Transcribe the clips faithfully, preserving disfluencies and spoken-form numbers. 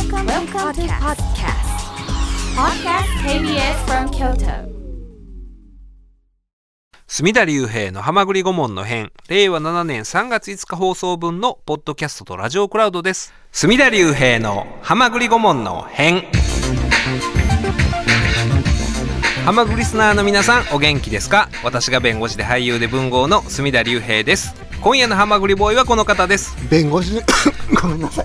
Welcome, Welcome to podcast. Podcast ケービーエス from Kyoto. 隅田隆平のはまぐり顧問の編、れいわななねんさんがついつか放送分のポッドキャストとラジオクラウドです。隅田隆平のはまぐり顧問の編。はまぐりリスナーの皆さん、お元気ですか？私が弁護士で俳優で文豪の隅田隆平です。今夜のはまぐりボーイはこの方です。 弁護士ごめんなさい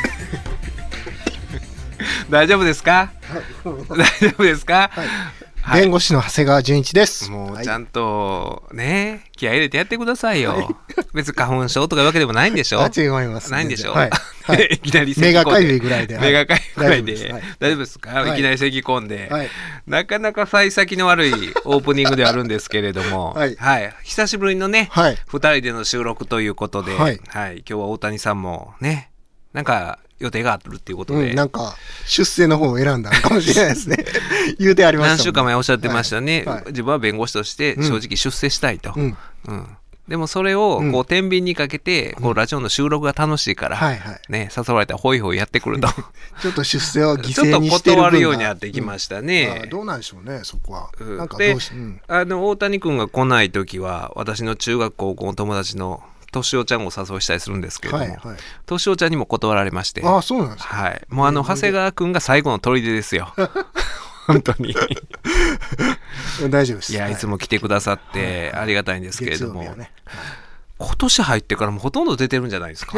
大丈夫ですか？ はい、 大丈夫ですか？ はいはい、 弁護士の長谷川純一です。 もうちゃんとね、気合い入れてやってくださいよ、はい、別に花粉症とかいうわけでもないんでしょ？ あ、違います。 ないんでしょ？ はいはい、 いきなり目がかゆいぐらいで、 目がかゆいぐらいで、 はい、 大丈夫ですか？はい、いきなり咳き込んで、はい、なかなか幸先の悪いオープニングではあるんですけれども、はいはい、久しぶりのね、はい、ふたりでの収録ということで、はいはい、今日は大谷さんもね、なんか予定があるっていうことで、 うん、なんか出世の方を選んだかもしれないですね言うてありましたもんね。 何週間前おっしゃってましたね、 はいはい、 自分は弁護士として正直出世したいと、うんうん、でもそれをこう天秤にかけて、こうラジオの収録が楽しいから、はいはいね、誘われたらホイホイやってくるとちょっと出世を犠牲にしてる分がちょっと断るようになってきましたね、 うん、どうなんでしょうねそこは、うん、なんかでどうし、うん、 あの大谷君が来ない時は私の中学高校の友達のとしおちゃんをお誘いしたりするんですけれども、はいはい、としおちゃんにも断られまして。 ああ、そうなんですか。 はい、もうあの長谷川君が最後の砦ですよ本当に大丈夫です。 いや、いつも来てくださってありがたいんですけれども、 ね、 今年入ってからもほとんど出てるんじゃないですか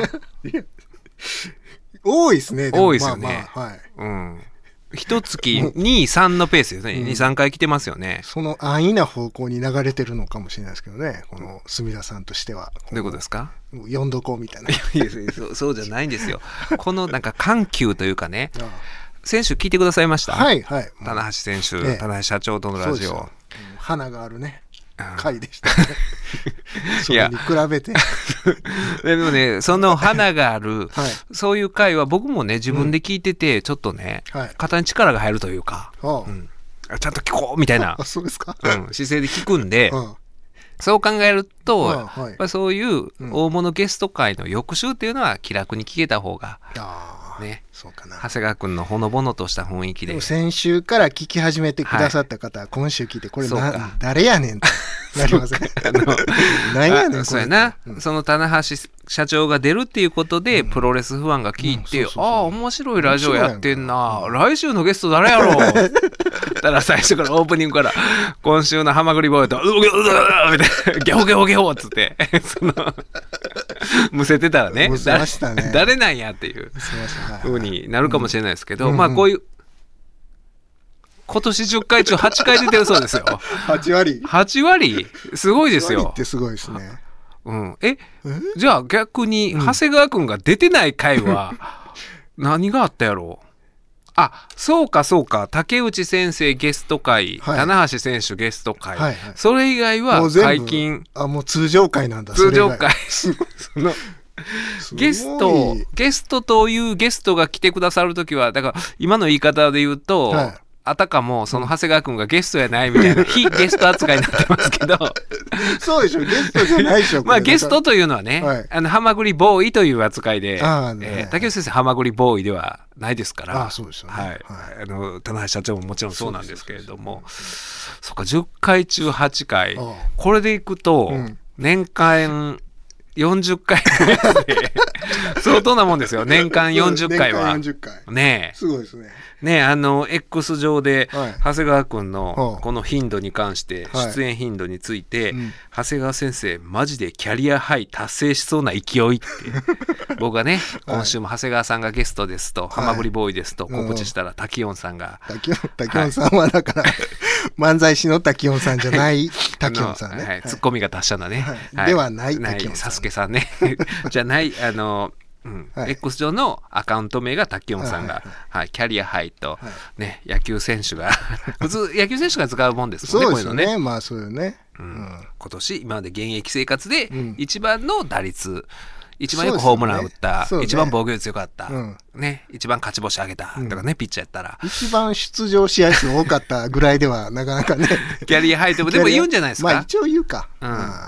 多いですね。 多いですよね、 まあまあ、はい、 うん、一月に、さんのペースですね、うん、に、さんかい来てますよね。 その安易な方向に流れてるのかもしれないですけどね、この隅田さんとしては。 どういうことですか？ 読んどこうみたいな。いやいやそ, そうじゃないんですよこのなんか緩急というかね、先週聞いてくださいました？はいはい。棚橋選手、ね、棚橋社長とのラジオ、うん、 花があるね回でしたねそれに比べてでもね、その花がある、はい、そういう回は僕もね自分で聞いてて、うん、ちょっとね、はい、肩に力が入るというか、うん、ちゃんと聞こうみたいなそうですか、 うん、姿勢で聞くんで、うん、そう考えると、はい、やっぱりそういう大物ゲスト会の翌週っていうのは気楽に聞けた方が、うん、ね、そうかな、長谷川君のほのぼのとした雰囲気 で, でも先週から聞き始めてくださった方は、はい、今週聞いてこれな誰やねんとなりますね何やねんそうやな、うん、その棚橋社長が出るっていうことで、うん、プロレスファンが聞いて、うん、ああ面白いラジオやってんな、うん、来週のゲスト誰やろうだから最初からオープニングから今週のハマグリボーイとううううみたいなゲホゲホゲホっつってそのむせてたらね、 むせましたね、 誰なんやっていう風になるかもしれないですけど、うん、まあこういう今年じゅっかい中はちかい出てるそうですよはちわりはちわりすごいですよ。 はちわりってすごいですね、 うん、え, えじゃあ逆に長谷川くんが出てない回は何があったやろうあ、そうかそうか、竹内先生ゲスト会、はい、棚橋選手ゲスト会、はいはい、それ以外は解禁。 あ、もう通常会なんだ。 通常会そのゲストゲストというゲストが来てくださるときはだから今の言い方で言うと、はい、あたかもその長谷川くんがゲストやないみたいな非ゲスト扱いになってますけどそうでしょ、ゲストじゃないでしょまあゲストというのはね、はい、あのハマグリボーイという扱いで、あ、ね、えー、竹内先生ハマグリボーイではないですから、 あ、そうですよね、 はいはい、あの棚橋社長ももちろんそうなんですけれども、そっかじゅっかい中はちかい、これでいくと、うん、年間よんじゅっかいで相当なもんですよ。年間よんじゅっかいは。年間よんじゅっかい。ねえ。 すごいですね。 ねえ、あの X 上で、はい、長谷川くんのこの頻度に関して、はい、出演頻度について、うん、長谷川先生マジでキャリアハイ達成しそうな勢いって僕がね、今週も長谷川さんがゲストですと、はい、ハマグリボーイですと告知したら、滝音さんが滝音さんはだから、はい、漫才師の滝音さんじゃない滝音さんね、 はい、ツッコミが達者なね、 はいはい、ではない滝音さん、サスケさんねじゃないあのうんはい、X 上のアカウント名が滝音さんが、はいはいはい、キャリアハイと、はいね、野球選手が普通野球選手が使うもんですもんね。 そうですよね、こういうのね、まあそうよね、 うんうん、今年今まで現役生活で一番の打率、うん、一番よくホームラン打った、ね、一番防御率よかった、うんね、一番勝ち星上げたとかね、うん、ピッチャーやったら一番出場試合数多かったぐらいではなかなかねキャリアハイともでも言うんじゃないですか。 まあ一応言うか、うん、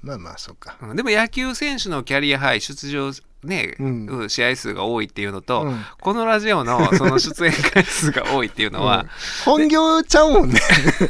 まあまあそうか、 うん、でも野球選手のキャリアハイ出場ね、うん、試合数が多いっていうのと、うん、このラジオのその出演回数が多いっていうのは、うん、 本業ちゃうもんね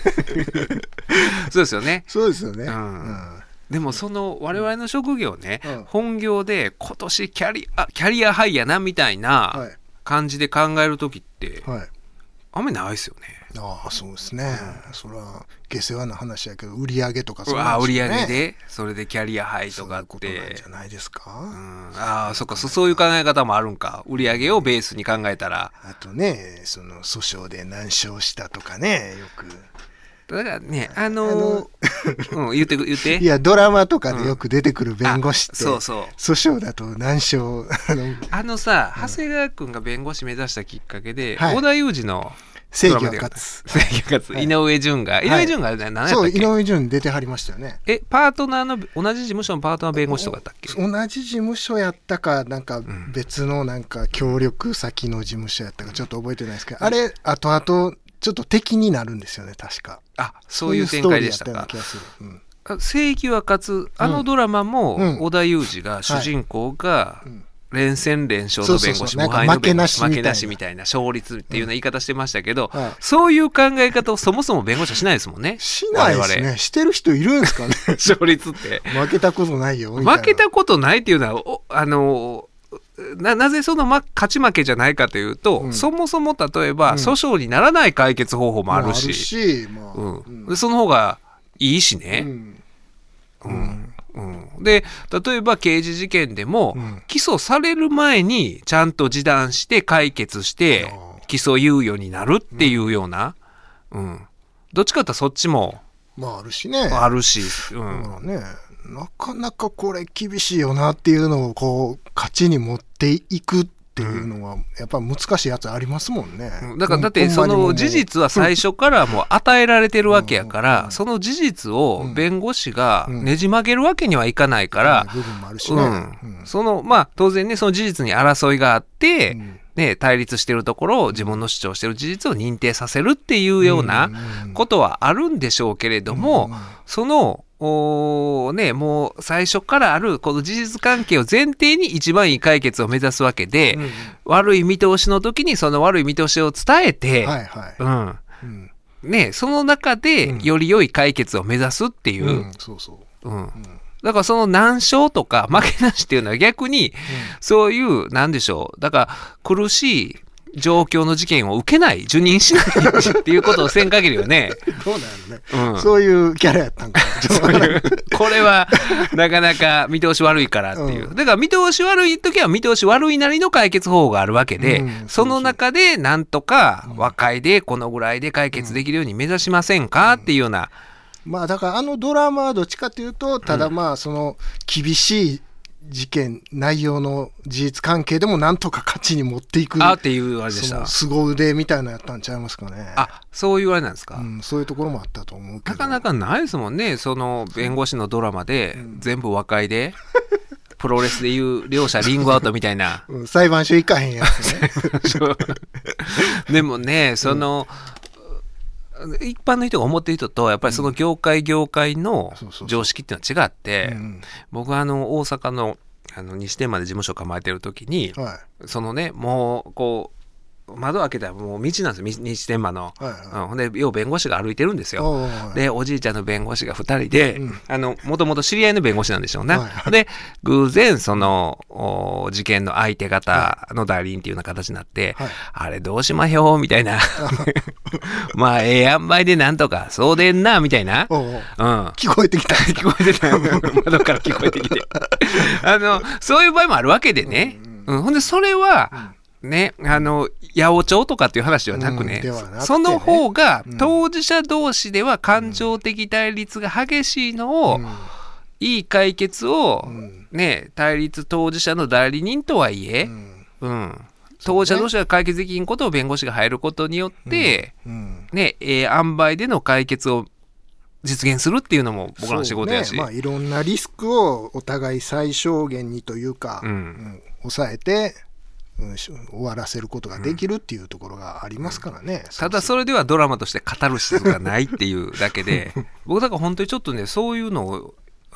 そうですよねそうですよね、 うんうん、でもその我々の職業ね、うん、本業で今年キャリア、キャリアハイやなみたいな感じで考えるときって、はい、あんまりないですよね。 ああそうですね、うん、それは下世話な話やけど売り上げとかそうなんですよね。売り上げでそれでキャリアハイとかってそういうことなんじゃないですか、うん、ああそっか そ, そういう考え方もあるんか。売り上げをベースに考えたら、 あとねその訴訟で何勝したとかねよくだからねあのー、あのうん、言って言っていやドラマとかでよく出てくる弁護士って、 うん、そうそう訴訟だと何勝あのさ、うん、長谷川君が弁護士目指したきっかけで、はい、織田裕二の正義は勝つ正義は勝つ、はい、井上順が井上順が何やったっけ、 そう井上順出てはりましたよね。 えパートナーの同じ事務所のパートナー弁護士とかだったっけ。 同じ事務所やったかなんか別のなんか協力先の事務所やったかちょっと覚えてないですけど、うん、あれ後々ちょっと敵になるんですよね確か。 あそういう展開でしたか。正義は勝つあのドラマも、うん、織田裕二が主人公が、はいうん連戦連勝の弁護士、無敗の弁護士、負けなしみたいな勝率っていうような言い方してましたけど、うんはい、そういう考え方をそもそも弁護士はしないですもんね。 しないですね。してる人いるんですかね。 勝率って負けたことないよみたいな。 負けたことないっていうのはおあのな, なぜその、ま、勝ち負けじゃないかというと、うん、そもそも例えば、うん、訴訟にならない解決方法もあるし、その方がいいしね。うんうんうん、で例えば刑事事件でも、うん、起訴される前にちゃんと示談して解決して起訴猶予になるっていうような、うんうん、どっちかというとそっちもまああるしねあるし、うんまあね、なかなかこれ厳しいよなっていうのをこう勝ちに持っていくっていうのはやっぱ難しいやつありますもんね。 だからだってその事実は最初からもう与えられてるわけやからその事実を弁護士がねじ曲げるわけにはいかないからそのまあ当然ねその事実に争いがあってね対立してるところを自分の主張してる事実を認定させるっていうようなことはあるんでしょうけれどもそのおね、もう最初からあるこの事実関係を前提に一番いい解決を目指すわけで、うん、悪い見通しの時にその悪い見通しを伝えて、はいはいうんうんね、その中でより良い解決を目指すっていう、うんそうそううんうん、だからその難勝とか負けなしっていうのは逆に、うん、そういうなんでしょうだから苦しい状況の事件を受けない受任しないっていうことをせん限りはねどうなのね、うん、そういうキャラやったんかそういうこれはなかなか見通し悪いからっていう、うん、だから見通し悪い時は見通し悪いなりの解決方法があるわけで、うん、その中でなんとか和解でこのぐらいで解決できるように目指しませんかっていうような、 うん、まあだからあのドラマはどっちかというとただまあその厳しい事件内容の事実関係でもなんとか勝ちに持っていくあっていうあれでした。 凄腕みたいなのやったんちゃいますかね。 あそういうあれなんですか、 うん、そういうところもあったと思うけどなかなかないですもんねその弁護士のドラマで、うん、全部和解でプロレスでいう両者リングアウトみたいな、 うん、裁判所行かへんやつねでもねその、うん、一般の人が思っている人とやっぱりその業界、うん、業界の常識っていうのは違って、うん、僕はあの大阪のあの西天満で事務所構えてる時に、はい、そのねもうこう窓開けたらもう道なんですよ西天満の、はいはいうん、ほんでよう弁護士が歩いてるんですよ、はい、でおじいちゃんの弁護士がふたりで、うん、あのもともと知り合いの弁護士なんでしょうね、はいはい、で偶然その事件の相手方の代理人っていうような形になって、はい、あれどうしまひょうみたいなまあええ塩梅でなんとかそうでんなみたいな、おうおう、うん、 聞こえてきた聞こえてた窓から聞こえてきてあのそういう場合もあるわけでね、うんうん、ほんでそれは、うんね、あの八百長とかっていう話ではなくね、うん、なねその方が当事者同士では感情的対立が激しいのを、うん、いい解決を、うんね、対立当事者の代理人とはいえ、うんうん、当事者同士が解決できんことを弁護士が入ることによって、うんねえー、塩梅での解決を実現するっていうのも僕らの仕事やし、 ねまあ、いろんなリスクをお互い最小限にというか、うんうん、抑えてうん、終わらせることができるっていうところがありますからね、うんうん、 ただそれではドラマとしてカタルシスがないっていうだけで僕だから本当にちょっとねそういうのを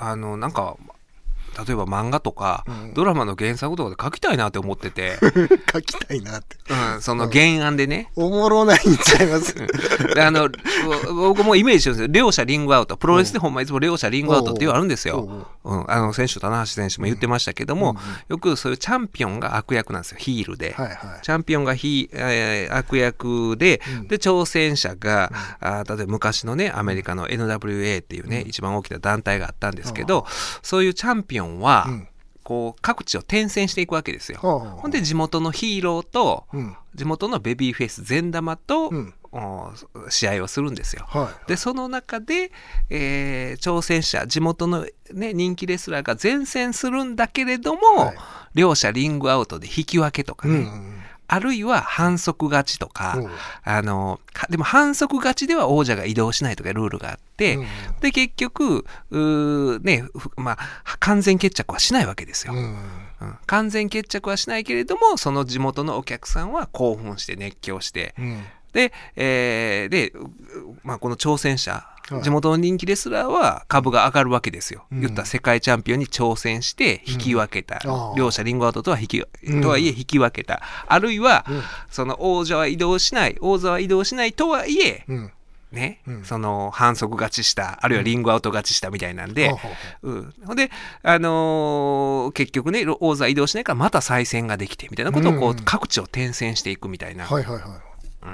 あのなんか例えば漫画とか、うん、ドラマの原作とかで書きたいなって思ってて書きたいなって、 うん、その原案でね、 おもろないんちゃいますであの僕もイメージしてるんですよ。両者リングアウト、プロレスでほんまいつも両者リングアウトっていうのあるんですよ。うん、あの選手棚橋選手も言ってましたけども、うんうん、よくそういうチャンピオンが悪役なんですよ、ヒールで、はいはい、チャンピオンがヒ、えー、悪役で、うん、で挑戦者が、うん、あ例えば昔のねアメリカの エヌダブリューエー っていうね、うん、一番大きな団体があったんですけど、うん、そういうチャンピオンは、うん、こう各地を転戦していくわけですよ。ほんで地元のヒーローと、うん、地元のベビーフェイス善玉と、うん、試合をするんですよ。はい、でその中で、えー、挑戦者地元の、ね、人気レスラーが善戦するんだけれども、はい、両者リングアウトで引き分けとかね、うんうん、あるいは反則勝ちとか、うん、あのでも反則勝ちでは王者が移動しないとかルールがあって、うん、で結局う、ねまあ、完全決着はしないわけですよ。うんうん、完全決着はしないけれどもその地元のお客さんは興奮して熱狂して、うん、で、えーでまあ、この挑戦者、はい、地元の人気レスラーは株が上がるわけですよ。うん、言ったら世界チャンピオンに挑戦して引き分けた、うん、両者リングアウトとは引き、うん、とはいえ引き分けた、あるいは、うん、その王者は移動しない王座は移動しないとはいえ、うんねうん、その反則勝ちしたあるいはリングアウト勝ちしたみたいなんで、うん、うん、で、あのー、結局ね王座移動しないからまた再戦ができてみたいなことをこう、うんうん、各地を転戦していくみたいな、はいはいはい、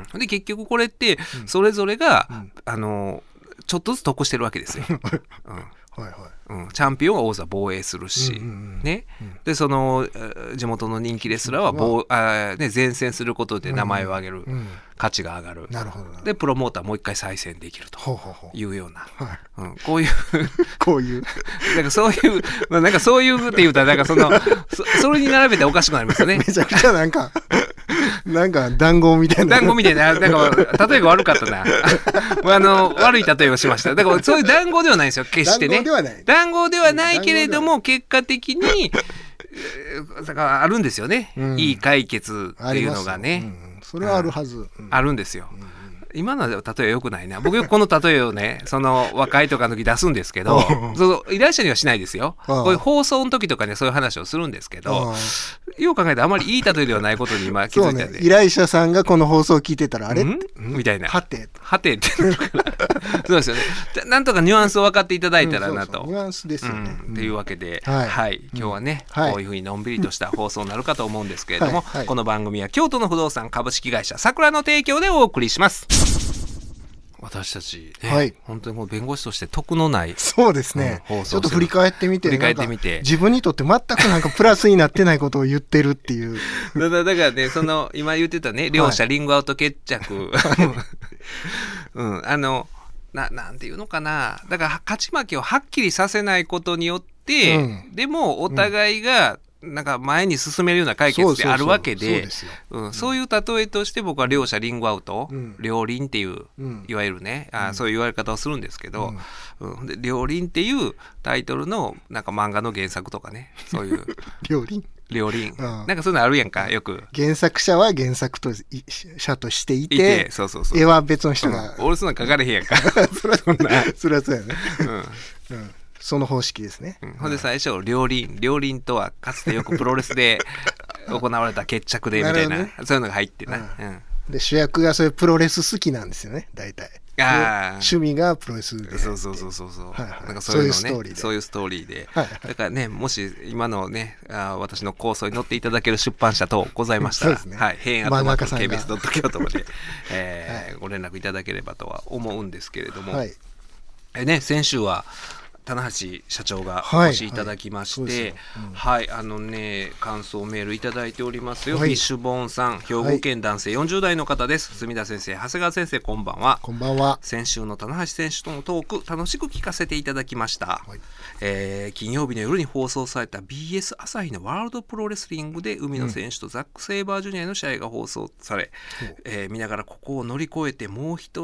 うん、で結局これってそれぞれが、うん、あのー、ちょっとずつ得してるわけですよ、うんはいはいうん、チャンピオンは王座防衛するし、うんうんうんねうん、でその地元の人気レスラーは防、あ、ね、前線することで名前を上げる、うんうん、価値が上がる、なるほどでプロモーターもう一回再戦できるというような、ほうほうほう、はいうん、こういうこういうなんかそういう、まあ、なんかそういうって言うたらなんかその そ, それに並べておかしくなりますよね。 めちゃくちゃなんかなんか談合みたいな談合みたいな、なんか例えが悪かったなあの悪い例えをしました。だからそういう談合ではないんですよ、決してね。談合ではない談合ではないけれども結果的にだからあるんですよね、うん、いい解決っていうのがね、うん、 それはあるはず、うん、 あるんですよ、うん、今の例えは良くないな。僕よくこの例えをねその和解とかの時出すんですけどその依頼者にはしないですよ。こういう放送の時とかねそういう話をするんですけど、よう考えたらあまりいい例えではないことに今気づいたんで、 ね、依頼者さんがこの放送を聞いてたらあれんみたいなはてはてってそうですよね。なんとかニュアンスを分かっていただいたらなと、 うん、そうそうニュアンスですよね、 うん、っていうわけで、はい、はい、今日はね、うん、こういうふうにのんびりとした放送になるかと思うんですけれども、はいはい、この番組は京都の不動産株式会社さくらの提供でお送りします。私たち、ねはい、本当にもう弁護士として得のないそうですね、うん、ちょっと振り返ってみて振り返ってみて自分にとって全くなんかプラスになってないことを言ってるっていうだからだからねその今言ってたね両者リングアウト決着、はいうん、あのななんていうのかな、だから勝ち負けをはっきりさせないことによって、うん、でもお互いがなんか前に進めるような解決ってあるわけで、そういう例えとして僕は両者リングアウト、うん、両輪っていう、うん、いわゆるね、あ、そういう言われ方をするんですけど、うんうん、で両輪っていうタイトルのなんか漫画の原作とかね、そういう両輪両輪、うん、なんかそういうのあるやんか、よく原作者は原作と者としていて、いてそうそうそう絵は別の人が、 うん、俺そんな書かれへんやんかそれはそんなそれはそうやね、うん、うん、その方式ですね、 うん、ほんで最初両輪両輪とはかつてよくプロレスで行われた決着でみたい な, な、ね、そういうのが入ってな、うんうん、 で主役がそういうプロレス好きなんですよね大体。あ趣味がプロレスでそうそうそうそうそう、はいはい、なんかそういうのねそういうストーリーで、はいはい、だからねもし今のねあ私の構想に乗っていただける出版社等ございましたら、ね、はい、閉園アットマーク ケービーエスドットキョウト まで、えーはい、ご連絡いただければとは思うんですけれども、はい、えね先週は棚橋社長がお越しいただきまして、はい、はいうん、はい、あのね感想メールいただいておりますよ、はい、フィッシュボーンさん、兵庫県男性よんじゅう代の方です。住田先生、長谷川先生、こんばんは。 こんばんは。 先週の棚橋選手とのトーク楽しく聞かせていただきました、はい、えー、金曜日の夜に放送された ビーエス 朝日のワールドプロレスリングで海野選手とザック・セイバージュニアの試合が放送され、うん、えー、見ながらここを乗り越えてもう一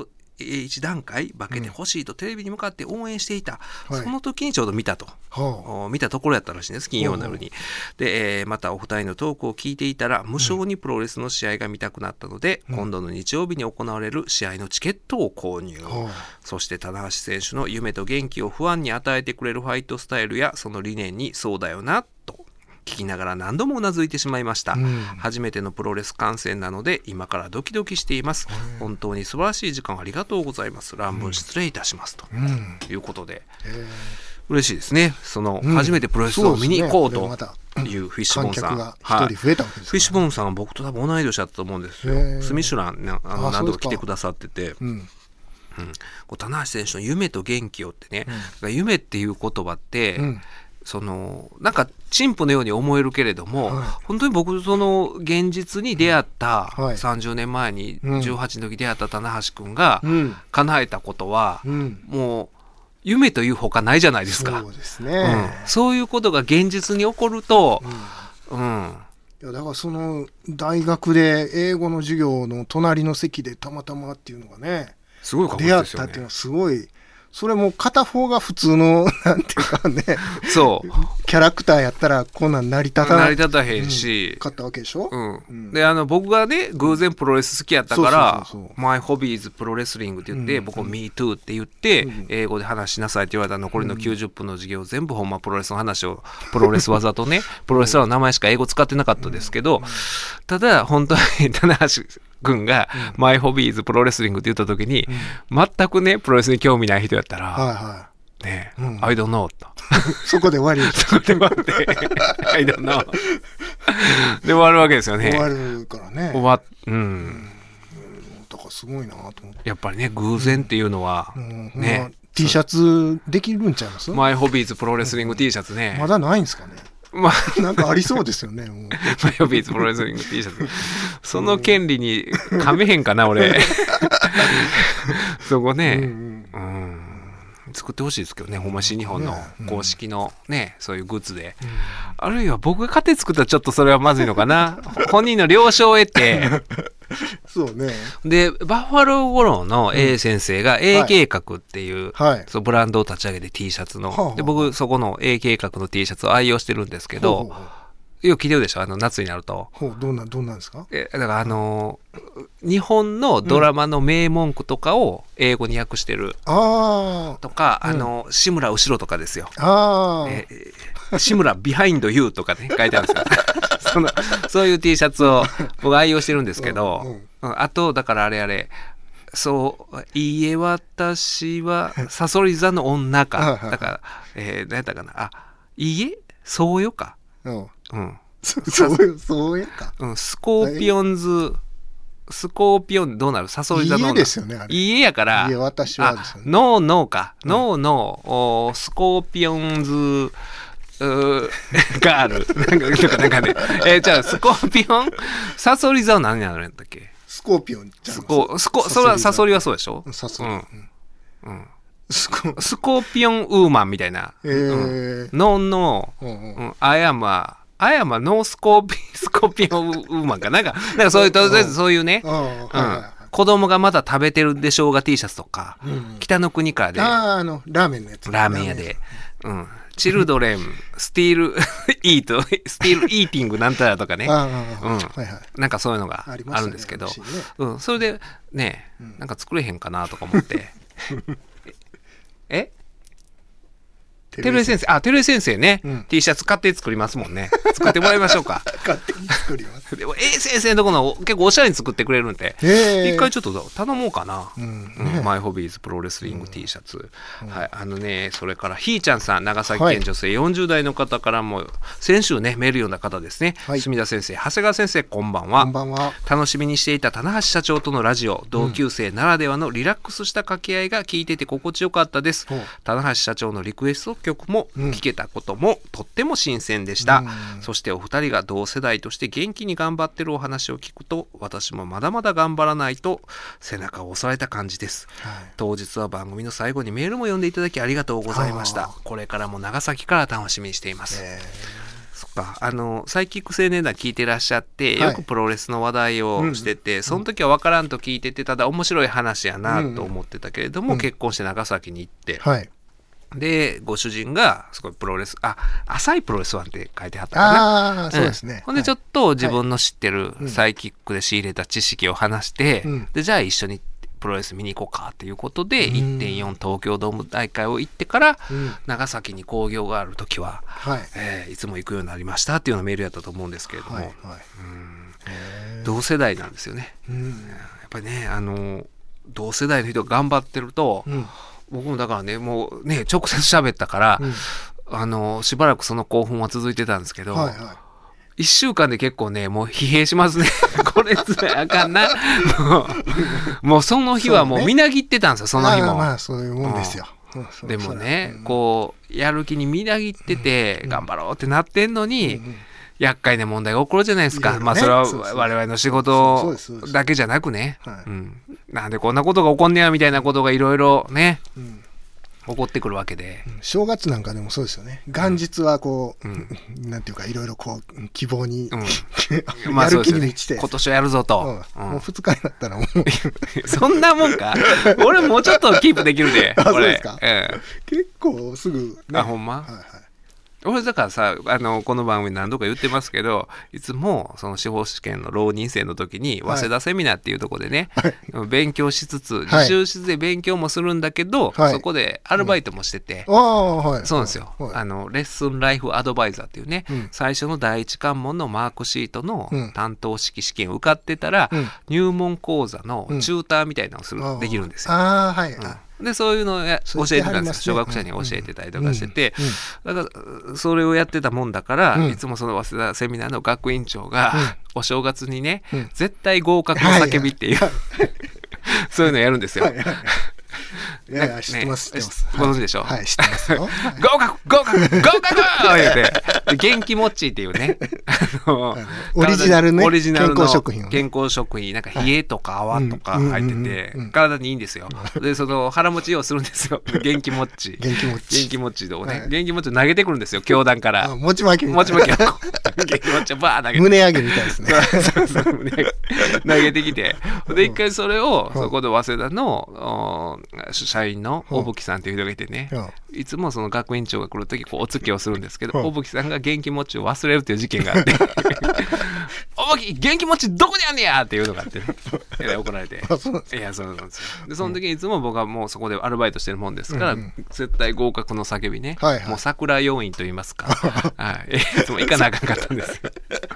一段階化けてほしいとテレビに向かって応援していた、 うん、 その時にちょうど見たと、はい、見たところやったらしいんです、金曜の夜に。で、えー、またお二人のトークを聞いていたら無償にプロレスの試合が見たくなったので、うん、今度の日曜日に行われる試合のチケットを購入、うん、そして棚橋選手の夢と元気をファンに与えてくれるファイトスタイルやその理念にそうだよなと聞きながら何度もうなずいてしまいました、うん、初めてのプロレス観戦なので今からドキドキしています、うん、本当に素晴らしい時間ありがとうございます、乱文失礼いたします、ということで、うん、嬉しいですね。その、うん、初めてプロレスを見に行こうというフィッシュボーンさん、 が一人増えたわけですからね、 フィッシュボーンさんは僕と多分同い年だったと思うんですよ。スミシュラン、ね、あの何度か来てくださってて、うんうん、こう棚橋選手の夢と元気をってね、うん、夢っていう言葉って、うん、そのなんか陳腐のように思えるけれども、はい、本当に僕その現実に出会った、うんはい、さんじゅうねんまえにじゅうはちの時出会った棚橋くんが叶えたことは、うん、もう夢というほかないじゃないですか。 そうですね、 うん、そういうことが現実に起こると、うんうん、 いやだからその大学で英語の授業の隣の席でたまたまっていうのがね、 すごい確率ですよね。出会ったっていうのはすごい、それも片方が普通のなんていうかねそうキャラクターやったらこんなん成り立た成り立たへんし、 うん、勝ったわけでしょ、 うんうん、であの僕がね偶然プロレス好きやったからマイホビーズプロレスリングって言って、うん、僕も Me Too って言って、うん、英語で話しなさいって言われた残りのきゅうじゅっぷんの授業、うん、全部ほんまプロレスの話をプロレス技とねプロレスラーの名前しか英語使ってなかったですけど、うん、ただ本当に棚橋君が、うん、マイホビーズプロレスリングって言った時に、うん、全くねプロレスに興味ない人やったら、はいはいね、うん、I don't know とそこで終わりそこで終わって I don't know で終わるわけですよね。 終わるからね。 終わっ、うん、うん、 だからすごいなと思って。 やっぱりね偶然っていうのは、うん、ね、 まあ、T シャツできるんちゃいます？ マイホビーズプロレスリング T シャツね、 まだないんですかね。まあ、なんかありそうですよね。もうマイホビーズプロレスリング T シャツその権利に噛めへんかな俺そこね、うんうんうん、作ってほしいですけどね、ほんま新日本の公式のね、そういうグッズで、うん、あるいは僕が勝手に作ったらちょっとそれはまずいのかな本人の了承を得てそうね。 でバッファロー五郎の A 先生が A 計画っていう、はい、そうブランドを立ち上げて T シャツの、はい、で僕そこの A 計画の T シャツを愛用してるんですけど、ほうほうほう、よく聞いてるでしょ、あの夏になると。 ほう、どんなどんなんですか？ えだからあのー、日本のドラマの名文句とかを英語に訳してる、うん、とか、あのー、志村後ろとかですよ。あ、えー、志村ビハインドユーとかね書いてあるんですよそのそういう T シャツを僕愛用してるんですけど、うんうん、あとだからあれあれそういいえ私はさそり座の女かだから、えー、何やったかなあいいえそうよか、うんうん、 そうよそうよか、 うん、スコーピオンズスコーピオンどうなるさそり座の女いいえですよね、あれいいえやからいいえ私はですよね、ノーノーか、うん、ノーノースコーピオンズがあるなんかなんかね、えー、じゃあスコーピオンサソリ座は何やるんだっけ？ スコーピオンじゃん。スコスコそれはサソリはそうでしょ？サソリ、うんうん、スコスコーピオンウーマンみたいな、えーうん、ノーノー、うんうん、アヤマアヤマノースコーピスコーピオンウーマンかなんかなんかそういうとりあえずそういうね、うんうん、子供がまだ食べてるでしょうが T シャツとか、うん、北の国からで、 ああのラーメンのやつ、 ラーメン屋で、うん。チルドレン、スティールイート、スティールイーティングなんたらとかね、うん、はいはい、なんかそういうのがあるんですけど、ねうん、それでね、うん、なんか作れへんかなとか思ってえテルエ先生、あ、テルエ先生ね、うん、T シャツ買って作りますもんね。作ってもらいましょうか。 勝手に作ります。 でも A 先生のとこの結構おしゃれに作ってくれるんで、一回ちょっと頼もうかな。うんね、うん、マイホビーズプロレスリング T シャツ、うん、はい、あのね、それからひーちゃんさん、長崎県女性よんじゅう代の方からも、先週ねメール読んだ方ですね。はい、住田先生、長谷川先生、こんばんは。 こんばんは。 楽しみにしていた棚橋社長とのラジオ、同級生ならではのリラックスした掛け合いが聞いてて心地よかったです。うん、棚橋社長のリクエスト曲も聞けたこともとっても新鮮でした、うん、そしてお二人が同世代として元気に頑張ってるお話を聞くと私もまだまだ頑張らないと背中を押された感じです、はい、当日は番組の最後にメールも読んでいただきありがとうございました。これからも長崎から楽しみにしています。 そっか、あのサイキック青年団聞いてらっしゃって、はい、よくプロレスの話題をしてて、うん、その時は分からんと聞いてて、ただ面白い話やなと思ってたけれども、うん、結婚して長崎に行って、はい、でご主人がすごいプロレス、あ、浅いプロレスワンって書いてはったかな。 ああ、そうですね、うん、 ほんでちょっと自分の知ってるサイキックで仕入れた知識を話して、うん、でじゃあ一緒にプロレス見に行こうかっていうことで、うん、いってんよん 東京ドーム大会を行ってから、うん、長崎に興行がある時は、はい、えー、いつも行くようになりましたっていうようなメールやったと思うんですけれども、はいはい、うん、同世代なんですよね、うん、やっぱりね、あの同世代の人が頑張ってると、うん、僕もだからね、もうね直接喋ったから、うん、あのしばらくその興奮は続いてたんですけど、はいはい、いっしゅうかんで結構ね、もう疲弊しますね。これつらあかんな。もう、もうその日はもうみなぎってたんですよ、その日も。 まあ、まあ、そういうもんですよ。 うん、でもね、うん、こう、やる気にみなぎってて、うん、頑張ろうってなってんのに、うん、厄介な問題が起こるじゃないですか。ね、まあ、それは我々の仕事だけじゃなくね。うん、なんでこんなことが起こんねやみたいなことがいろいろね。うん、起こってくるわけで、 正月なんかでもそうですよね。元日はこう、うん、なんていうかいろいろこう希望に、うん、やる気に満ちて、 まあね、今年はやるぞと、 うん、もうふつかになったらもうそんなもんか。俺もうちょっとキープできるで。 あ、そうですか、うん、結構すぐ、 ね、あ、ほんま、はいはい、俺だからさ、あのこの番組何度か言ってますけど、いつもその司法試験の浪人生の時に早稲田セミナーっていうところでね、はい、勉強しつつ自習室で勉強もするんだけど、はい、そこでアルバイトもしてて、うん、はい、そうなんですよ、はい、あのレッスンライフアドバイザーっていうね、うん、最初の第一関門のマークシートの担当式試験受かってたら、うん、入門講座のチューターみたいなのをする、うん、できるんですよ。 ああ、はい、うん、 でそういうのを教えてたんですよ、小学生に教えてたりとかしてて、だからそれをやってたもんだから、うん、いつもその早稲田セミナーの学院長が、うん、お正月にね、うん、絶対合格の叫びっていう、はいはい、そういうのやるんですよ。はいはいはい、 いやいや、知ってます、知ってます。 ご存知でしょ。 はい、知ってますよ。 合格合格合格言って、元気もっちっていうね、あのオリジナルね、 オリジナルの健康食品をね、 健康食品、なんか冷えとか泡とか入ってて、体にいいんですよ。で、その腹持ちをするんですよ。元気もっち。 元気もっち。 元気もっちをね、元気もっちを投げてくるんですよ、教団から。 もちまきみたいな。 もちまきを。元気もっちをバー投げて。 胸上げみたいですね。 そうそう、胸上げ。投げてきて。で、一回それを、そこで早稲田の社員の小吹さんっていう人がいてね、いつもその学院長が来るときお付けをするんですけど、小吹さんが元気もっちを忘れるっていう事件があって小吹元気もっちどこにあんねやっていうのがあって、ね、怒られて、いやそうなんですよ。でその時にいつも僕はもうそこでアルバイトしてるもんですから、うん、絶対合格の叫びね、はいはい、もう桜要員といいますか、はい、いつも行かなあかんかったんですよ。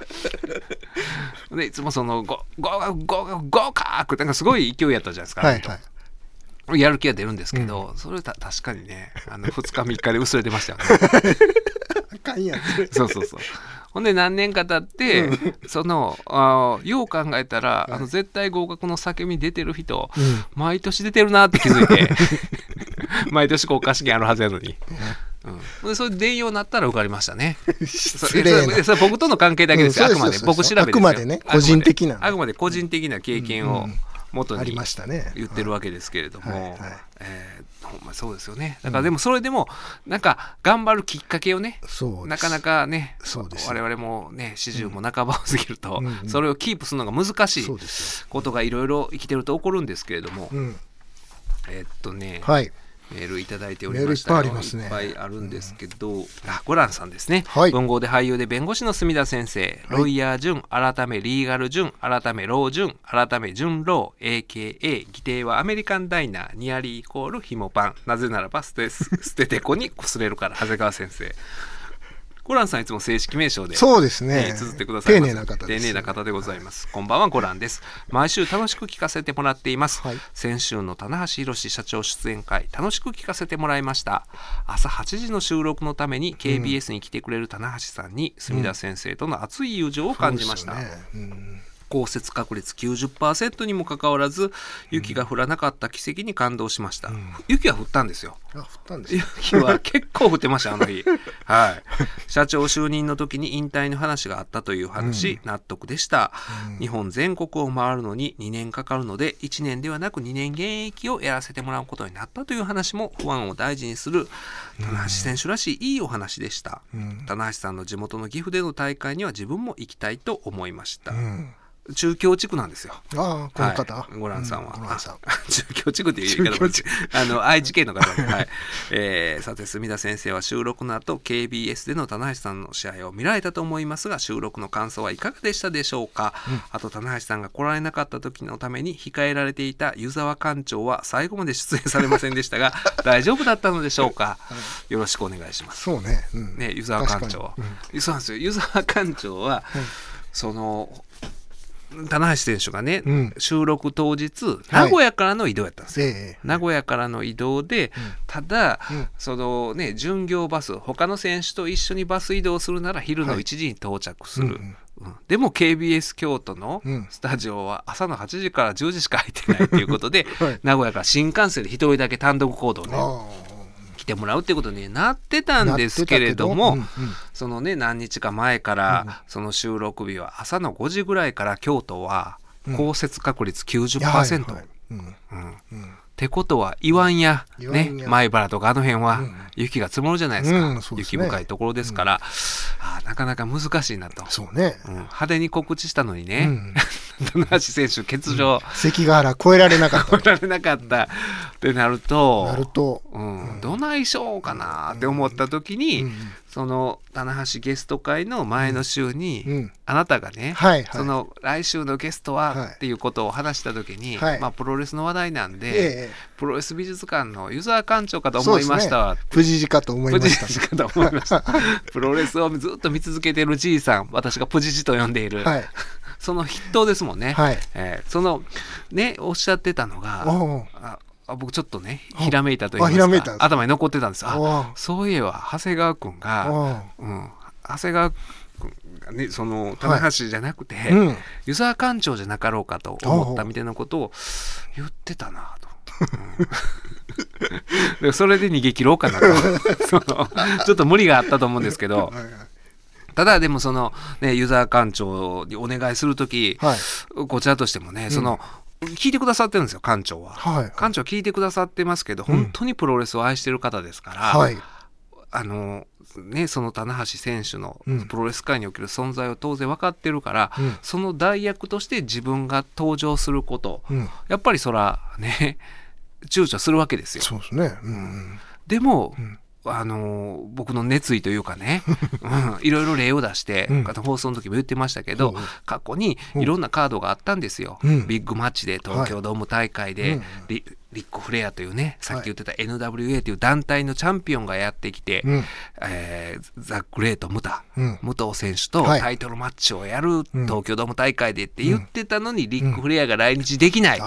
でいつもその合格合格合格ってなんかすごい勢いやったじゃないですか、はいはい、やる気が出るんですけど、うん、それた確かにね、あのふつかみっかで薄れてましたよね。 あかんやん。 そうそうそう。ほんで何年か経って、うん、そのあよう考えたら、はい、あの絶対合格の叫び出てる人、うん、毎年出てるなって気づいて毎年国家試験あるはずやのに、うん、でそれで出んようになったら受かりましたね。失礼な。それそれ僕との関係だけですよ、うん、あくまで僕調べですよ。 あくまでね、個人的なあくまで個人的な経験を、うんうん元に言ってるわけですけれども、 はいはいはい、 えー、ほんまそうですよね。だからでもそれでもなんか頑張るきっかけをね、 うん、 なかなかね、 そうです我々もね四十も半ばを過ぎると、うん、それをキープするのが難しいことがいろいろ生きてると起こるんですけれども、うん、えー、っとね、はい、メールいただいておりましたよ。 メールいっぱいありますね。 いっぱいあるんですけど、うん、あ、ゴランさんですね、 はい、 文豪で俳優で弁護士の墨田先生、ロイヤー順改めリーガル順改めロー順改め順ロー エーケーエー 議定はアメリカンダイナーニアリーイコールひもパン、なぜならば捨て捨ててこに擦れるから。長谷川先生、ゴランさんいつも正式名称でそうですね、 えー、綴ってくださいます。 丁寧な方です。 丁寧な方でございます。こんばんは、ゴランです。毎週楽しく聞かせてもらっています、はい、先週の棚橋宏社長出演会楽しく聞かせてもらいました。朝はちじの収録のために ケービーエス に来てくれる棚橋さんに墨田先生との熱い友情を感じました、うん、そうですよね。うん、 降雪確率 きゅうじゅっパーセント にもかかわらず雪が降らなかった奇跡に感動しました、うん、雪は降ったんですよ。 あ、降ったんですよ。 雪は結構降ってましたあの日はい、社長就任の時に引退の話があったという話、うん、納得でした、うん、日本全国を回るのににねんかかるのでいちねんではなくにねん現役をやらせてもらうことになったという話もファンを大事にする棚橋選手らしいいいお話でした、うん、棚橋さんの地元の岐阜での大会には自分も行きたいと思いました、うん、中京地区なんですよ。 ああ、この方、はい、 ゴランさんは、 うん、ゴランさん中京地区っていう言い方もあの愛知県の方で、はいえー、さて墨田先生は収録の後 ケービーエス での棚橋さんの試合を見られたと思いますが収録の感想はいかがでしたでしょうか、うん、あと棚橋さんが来られなかった時のために控えられていた湯沢館長は最後まで出演されませんでしたが大丈夫だったのでしょうか、はい、よろしくお願いします。 そうね、うん、 ね湯沢館長は、うん、そうなんですよ。湯沢館長は、うん、その棚橋選手がね、うん、収録当日名古屋からの移動やったんですよ、はいええ、名古屋からの移動で、うん、ただ、うん、そのね巡業バス他の選手と一緒にバス移動するなら昼のいちじに到着する、はいうんうん、でも ケービーエス 京都のスタジオは朝のはちじからじゅうじしか入ってないということで、はい、名古屋から新幹線で一人だけ単独行動ね来てもらうってことになってたんですけれども、うんうん、そのね何日か前から、うん、その収録日は朝のごじぐらいから京都は降雪確率 きゅうじゅっパーセント、ってことは岩んや、ね、米原とかあの辺は雪が積もるじゃないですか、うんそうですね、雪深いところですから、うん、あなかなか難しいなと。 そうね、 うん、派手に告知したのにね、うん棚橋選手欠場、うん、 関ヶ原越えられなかった越えられなかったってなるとなると、 うんうん、どないしようかなって思った時に、うんうん、その棚橋ゲスト会の前の週に、うん、あなたがね、はいはい、その来週のゲストは、はい、っていうことを話した時に、はいまあ、プロレスの話題なんで、ええ、プロレス美術館の湯沢館長かと思いましたわ、ね、 プジジかと思いましたプジジかと思いましたプロレスをずっと見続けてるじいさん、私がプジジと呼んでいる、はいその筆頭ですもんね、はいえー、そのねおっしゃってたのがああ僕ちょっとねひらめいたと言いますか頭に残ってたんです。あそういえば長谷川君が、うん、長谷川君がねその棚橋じゃなくて、はいうん、湯沢館長じゃなかろうかと思ったみたいなことを言ってたなと、うん、それで逃げ切ろうかなとそのちょっと無理があったと思うんですけど、はいはいただでもそのね湯沢館長にお願いするとき、はい、こちらとしてもね、うん、その聞いてくださってるんですよ館長は、はい、館長聞いてくださってますけど、うん、本当にプロレスを愛してる方ですから、はい、あのねその棚橋選手のプロレス界における存在を当然分かってるから、うん、その代役として自分が登場すること、うん、やっぱりそらね躊躇するわけですよ。 そうですね、うん、 でも、うんあの僕の熱意というかね、うん、いろいろ例を出して、うん、放送の時も言ってましたけど、うん、過去にいろんなカードがあったんですよ、うん、ビッグマッチで東京ドーム大会で、はい、リ, リッコ・フレアというねさっき言ってた エヌダブリューエー という団体のチャンピオンがやってきて、うんえー、ザ・グレート・ムタ、うん、武藤選手とタイトルマッチをやる、はい、東京ドーム大会でって言ってたのに、うん、リッコ・フレアが来日できない、うん、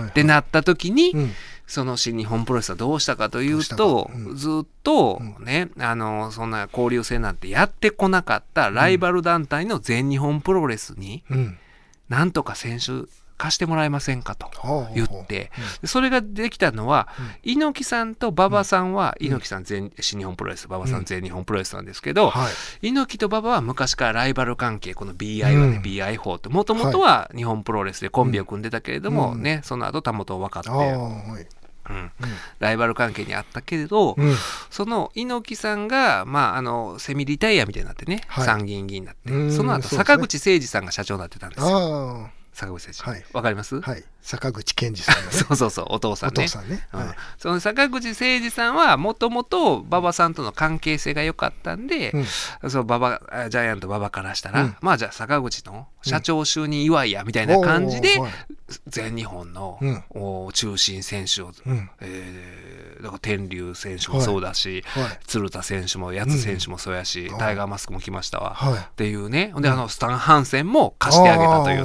ってなった時に、うんその新日本プロレスはどうしたかというと、うん、ずっとね、うん、あのそんな交流戦なんてやってこなかったライバル団体の全日本プロレスに、うん、なんとか選手貸してもらえませんかと言って、うん、それができたのは、うん、猪木さんと馬場さんは、うん、猪木さん全新日本プロレス馬場さん全日本プロレスなんですけど、うんはい、猪木と馬場は昔からライバル関係この ビーアイ はね、うん、ビーアイ 法ともともとは日本プロレスでコンビを組んでたけれども、うん、ねその後たもと分かって、うんうん、ライバル関係にあったけれど、うん、その猪木さんが、まあ、あのセミリタイアみたいになってね、はい、参議院議員になってその後坂口誠二さんが社長になってたんですよ。坂口誠二、はい、わかります？ はい、坂口健二さんの、ね、 そうそうそうお父さんね。 お父さんね、はいうん、その坂口誠二さんはもともと馬場さんとの関係性が良かったんで、うん、その馬場ジャイアント馬場からしたら、うん、まあじゃあ坂口の社長就任祝いやみたいな感じで、うん、全日本の、うん、中心選手を、うんえー、だから天竜選手もそうだし、はいはい、鶴田選手も八津選手もそうやし、うん、タイガーマスクも来ましたわ、はい、っていうねであのスタン・ハンセンも貸してあげたというような。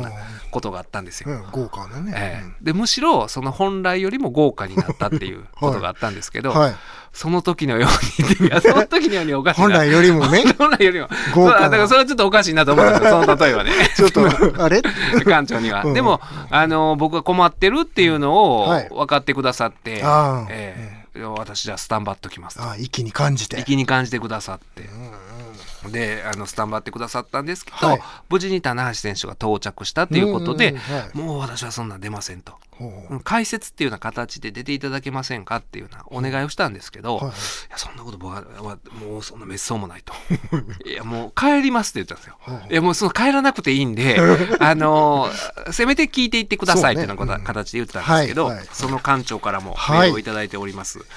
ことがあったんですよ、 うん、豪華なね、 えー、でむしろその本来よりも豪華になったっていうことがあったんですけど、はいはい、その時のようにいやその時のようにおかしいな本来よりもね本来よりも豪華だからそれはちょっとおかしいなと思ったんですよその例えはねちょっとあれ館長には、うん、でもあの僕が困ってるっていうのを分かってくださって、はい、えーうん、私じゃあスタンバっときますと、 あ、意気に感じて意気に感じてくださって、うんであのスタンバってくださったんですけど、はい、無事に棚橋選手が到着したということで、はい、もう私はそんなん出ませんと、解説っていうような形で出ていただけませんかっていうようなお願いをしたんですけど、はい、いやそんなこと僕はもうそんな滅相もないといやもう帰りますって言ったんですよいやもうその帰らなくていいんであのせめて聞いていってくださいっていうような形で言ってたんですけど、そ,、ねうんはいはい、その館長からもメールをいただいております、はい、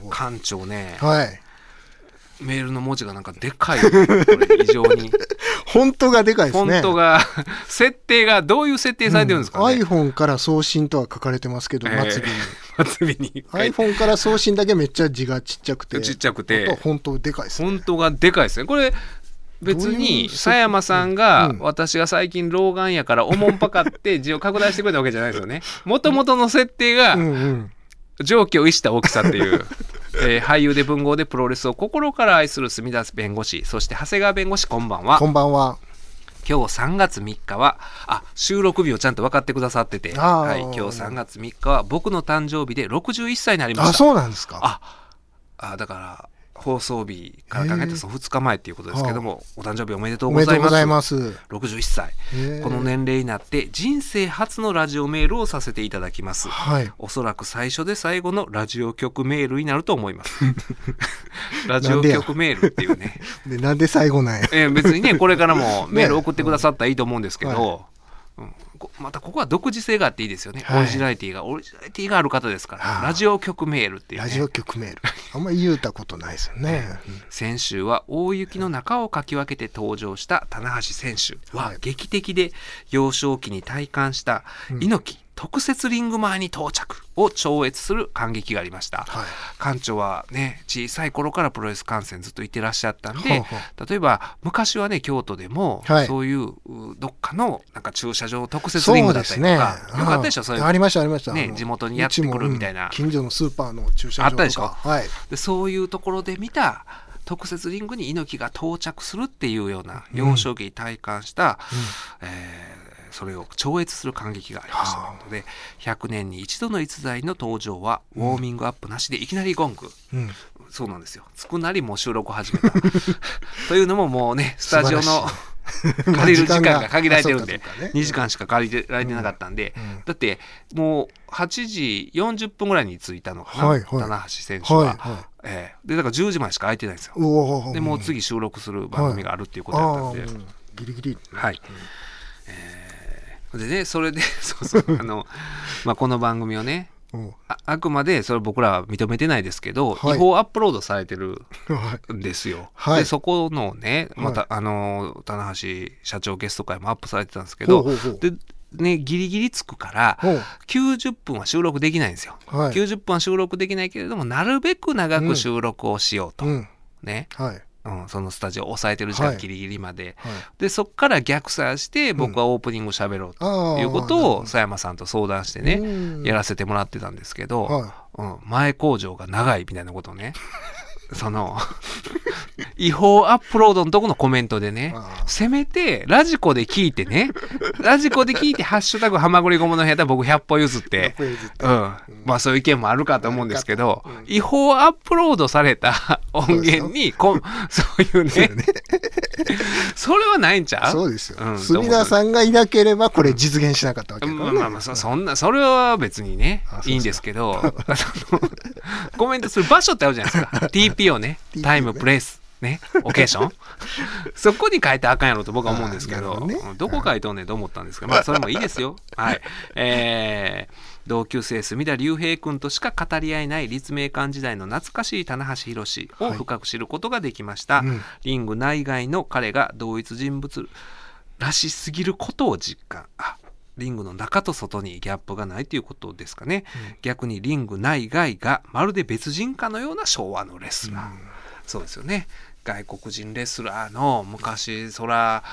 館長ね、はいメールの文字がなんかでかいこれ異常にフォントがでかいですね。 フォントが設定がどういう設定されてるんですかね、 うん、iPhone から送信とは書かれてますけど、えー、末尾に末尾に iPhone から送信だけめっちゃ字がちっちゃくてちっちゃくてフォントでかいですね。 フォントがでかいですね。これ別に佐山さんが、うん、私が最近老眼やからおもんぱかって字を拡大してくれたわけじゃないですよね。もともとの設定が、うんうん常軌を逸した大きさっていう、えー、俳優で文豪でプロレスを心から愛する墨田弁護士、そして長谷川弁護士、こんばんは。 こんばんは。 今日さんがつみっかはあ収録日をちゃんと分かってくださってて、はい、今日さんがつみっかは僕の誕生日でろくじゅういっさいになりました。 あ、そうなんですか。 ああだから放送日から考えてそのふつかまえっていうことですけども、お誕生日おめでとうございます。おめでとうございます。ろくじゅういっさい、この年齢になって人生初のラジオメールをさせていただきます、はい、おそらく最初で最後のラジオ局メールになると思いますラジオ局メールっていうねでなんで最後なんや、 えー、別にねこれからもメール送ってくださったらいいと思うんですけど、ねはいうん、またここは独自性があっていいですよね、はい、オリジナリティがオリジナリティがある方ですから、ラジオ局メールっていう、ね、 ラジオ局メールあんまり言うたことないですよね、 うん、先週は大雪の中をかき分けて登場した棚橋選手は劇的で幼少期に体感した猪木、うん特設リング前に到着を超越する感激がありました、はい、館長はね小さい頃からプロレス観戦ずっと行ってらっしゃったんで、ほうほう例えば昔はね京都でも、はい、そういうどっかのなんか駐車場特設リングだったりとか、ね、よかったでしょそういうありましたありました、 ね、地元にやってくるみたいな、 うん、近所のスーパーの駐車場とかあったでしょ、 はい、 でそういうところで見た特設リングに猪木が到着するっていうような幼少期に体感した、うんえーそれを超越する感激がありましたのでひゃくねんに一度の逸材の登場はウォーミングアップなしでいきなりゴング、うん、そうなんですよつくなりもう収録を始めたというのももうねスタジオの借りる時間が限られてるんで、ね、にじかんしか借りられてなかったんで、うんうん、だってもうはちじよんじゅっぷんぐらいに着いたのかな、はいはい、棚橋選手は、はいはいえー、でだからじゅうじまでしか空いてないんですよ。でもう次収録する番組があるっていうことだったんで、はい、 ギリギリ、 はい、えーでね、それでそうそうあの、まあ、この番組をね あ, あくまでそれ僕らは認めてないですけど、はい、違法アップロードされてるんですよ、はい、でそこのねまた、はい、あの棚橋社長ゲスト会もアップされてたんですけどほうほうほうでね、ギリギリつくからきゅうじゅっぷんは収録できないんですよ、はい、きゅうじゅっぷんは収録できないけれどもなるべく長く収録をしようと、うんねはいうん、そのスタジオを抑えてる時間ギリギリまで、はいはい、でそこから逆算して僕はオープニング喋ろうということを佐山さんと相談してね、うん、やらせてもらってたんですけど、はいうん、前工場が長いみたいなことをねその違法アップロードのとこのコメントでねせめてラジコで聞いてねラジコで聞いてハッシュタグはまぐりゴムの部屋で僕ひゃっぽ譲って、うん、まあそういう意見もあるかと思うんですけど、うん、違法アップロードされた音源にこそういうねそれはないんちゃう。 そうですよ、うん、墨田さんがいなければこれ実現しなかったわけだからね、 うん、まあまあ そ, そんなそれは別にねいいんですけどコメントする場所ってあるじゃないですかティーピー をねタイムプレイスね、オケーションそこに書いてあかんやろと僕は思うんですけど、ね、どこ書いとんねんと思ったんですけど、まあそれもいいですよはい、えー、同級生墨田竜平君としか語り合えない立命館時代の懐かしい棚橋宏を深く知ることができました、はいうん、リング内外の彼が同一人物らしすぎることを実感あリングの中と外にギャップがないということですかね、うん、逆にリング内外がまるで別人かのような昭和のレスラー、うん、そうですよね外国人レスラーの昔そら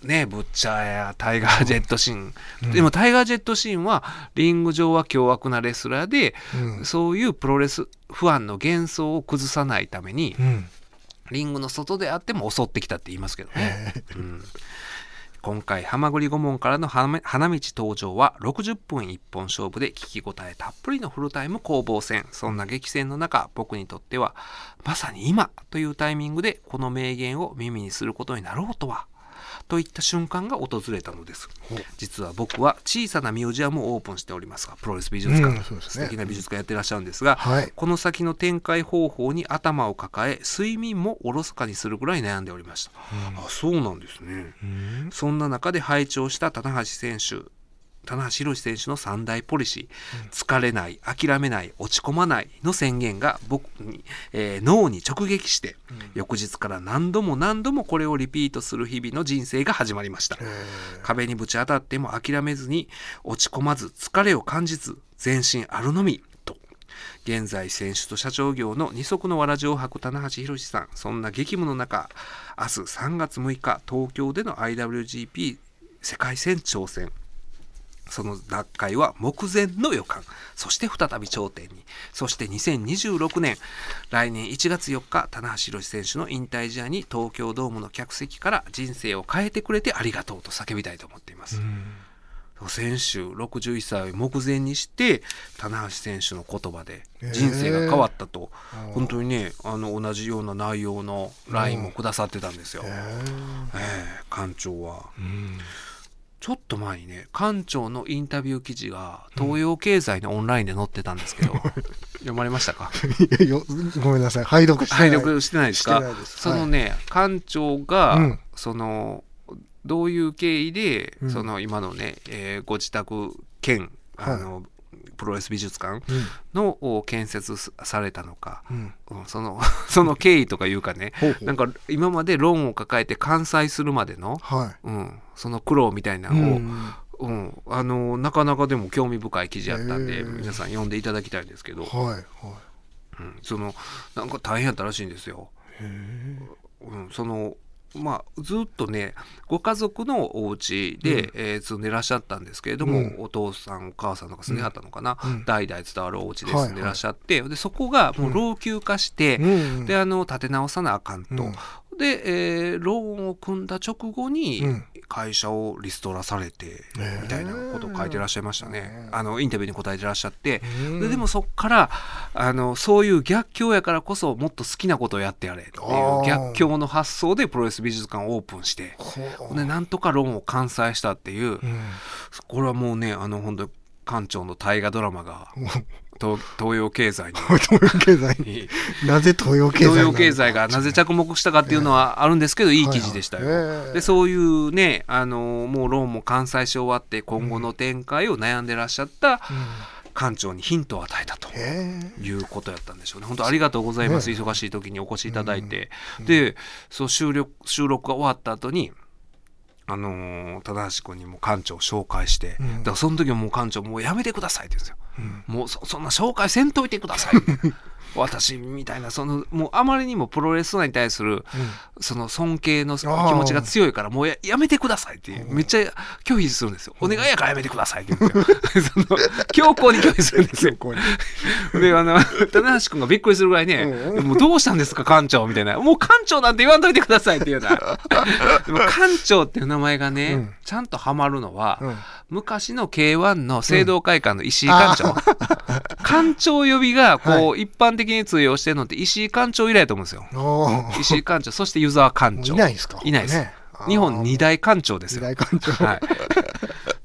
ね、ブッチャーやタイガー・ジェットシーン、うん、でもタイガー・ジェットシーンはリング上は凶悪なレスラーで、うん、そういうプロレスファンの幻想を崩さないために、うん、リングの外であっても襲ってきたって言いますけどね、うん、今回はまぐり顧問からの花道登場はろくじゅっぷん一本勝負で聞き応えたっぷりのフルタイム攻防戦。そんな激戦の中、僕にとってはまさに今というタイミングでこの名言を耳にすることになろうとはといった瞬間が訪れたのです。実は僕は小さなミュージアムをオープンしておりますが、プロレス美術館、うんそうですね、素敵な美術館やってらっしゃるんですが、はい、この先の展開方法に頭を抱え、睡眠もおろそかにするぐらい悩んでおりました、うん、あ、そうなんですね、うん、そんな中で拝聴した棚橋選手棚橋宏選手の三大ポリシー、うん、疲れない、諦めない、落ち込まないの宣言が僕に、えー、脳に直撃して、うん、翌日から何度も何度もこれをリピートする日々の人生が始まりました。壁にぶち当たっても諦めずに、落ち込まず、疲れを感じず、前進あるのみと。現在選手と社長業の二足のわらじを履く棚橋宏さん、そんな激務の中、明日さんがつむいか東京での アイダブリュージーピー 世界戦挑戦、その奪回は目前の予感。そして再び頂点に。そしてにせんにじゅうろくねん、来年いちがつよっか、棚橋宏選手の引退試合に東京ドームの客席から人生を変えてくれてありがとうと叫びたいと思っています。選手ろくじゅういっさいを目前にして、棚橋選手の言葉で人生が変わったと、えー、本当にね、あの同じような内容の ライン もくださってたんですよ。えーえー、館長は。うんちょっと前にね、館長のインタビュー記事が東洋経済のオンラインで載ってたんですけど、うん、読まれましたか？ いやごめんなさい、拝読してない。 拝読してないですか？ してないです。 そのね、館長が、うん、そのどういう経緯で、うん、その今のね、えー、ご自宅兼あの、はいプロレス美術館の、うん、建設されたのか、うんうん、そのその経緯とかいうかね、ほうほうなんか今までローンを抱えて完済するまでの、はいうん、その苦労みたいなのを、うんうん、あのなかなかでも興味深い記事やったんで皆さん読んでいただきたいんですけど、はいはいうん、そのなんか大変やったらしいんですよ。へうん、そのまあ、ずっとねご家族のお家で、うんえー、住んでらっしゃったんですけれども、うん、お父さんお母さんとか住んではったのかな、うん、代々伝わるお家で住んでらっしゃって、はいはい、でそこがもう老朽化して、うん、であの建て直さなあかんと、うん、で、えー、ローンを組んだ直後に会社をリストラされて、うん、みたいなことを書いてらっしゃいましたね、あのインタビューに答えてらっしゃって、うん、で, でもそっからあのそういう逆境やからこそもっと好きなことをやってやれっていう逆境の発想でプロレス美術館をオープンしてでなんとかローンを完済したっていう、うん、これはもうねあの本当に館長の大河ドラマが東, 東洋経済に東洋経済になぜ東洋経済東洋経済がなぜ着目したかっていうのはあるんですけど、えー、いい記事でしたよ、はいはい、でそういうねあのもうローンも完済し終わって今後の展開を悩んでらっしゃった、うん館長にヒントを与えたということやったんでしょうね。本当ありがとうございます、ね、忙しい時にお越しいただいて、うん、でそう収録、収録が終わった後にあのー、棚橋君にも館長を紹介して、うん、だからその時はもう館長もうやめてくださいって言うんですよ、うん、もう そ, そんな紹介せんといてください私みたいなそのもうあまりにもプロレスラーに対する、うん、その尊敬の気持ちが強いからもう や, やめてくださいってめっちゃ拒否するんですよ。お願いやからやめてくださいって言うんですよその強硬に拒否するんですよであの棚橋君がびっくりするぐらいね、うん、もうどうしたんですか館長みたいなもう館長なんて言わんといてくださいっていうようなでも館長っていう名前がね、うん、ちゃんとハマるのは、うん、昔の ケーワン の聖堂会館の石井館長、うん、館長呼びがこう、はい、一般的に通用してるのって石井館長以来だと思うんですよ。石井館長そして湯沢館長いないですか？ いないです、ね、日本二大館長ですよ。 二大館長、 はい、